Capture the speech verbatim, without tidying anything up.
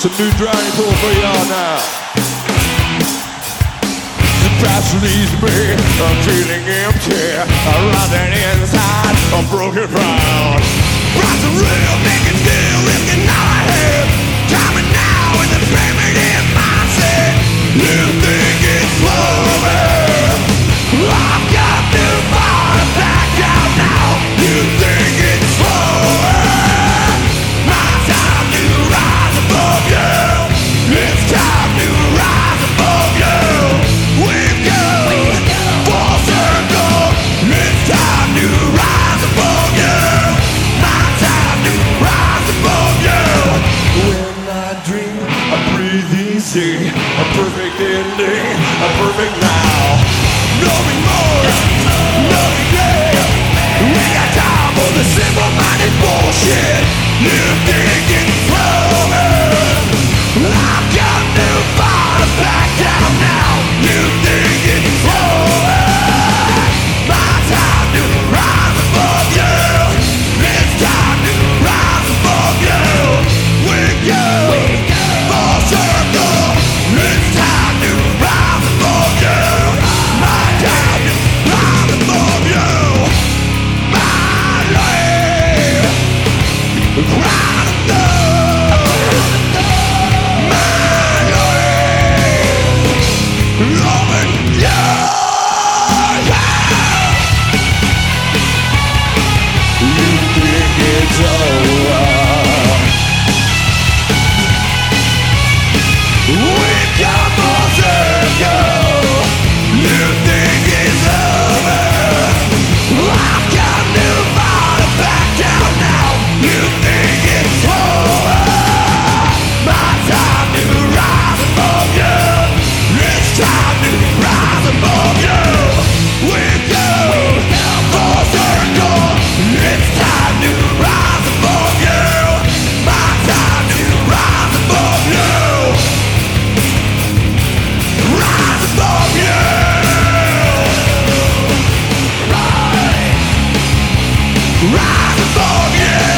Some new drowning pool for y'all now. The past leaves me, I'm feeling empty. I'm running inside, I'm broken proud. Rise the real, making still, risking all I have. Coming now in the primitive mindset. You think it's moving? I've got to fall back out now. You think it's flowing? My time to rise above you. It's time to rise above you. We go, full circle. It's time to rise above you. My time to rise above you. When I dream, I breathe easy. A perfect ending, a perfect now. No remorse, no regret. We got time for the simple-minded bullshit. You think it's flowing? I've got to fall back down now. You think it's flowing? My time to rise above you. It's time to rise above you. We go, full circle. It's time to rise above you. My time to rise above you. My life, rise above. My life, loving you. You think it's over? We come full circle. You think it's over? I've got to fall back down now. You think it's over? My time to rise above you. It's time to rise above you. We go full circle. It's time to rise above you. My time to rise above you. Rise above you. Rise above you.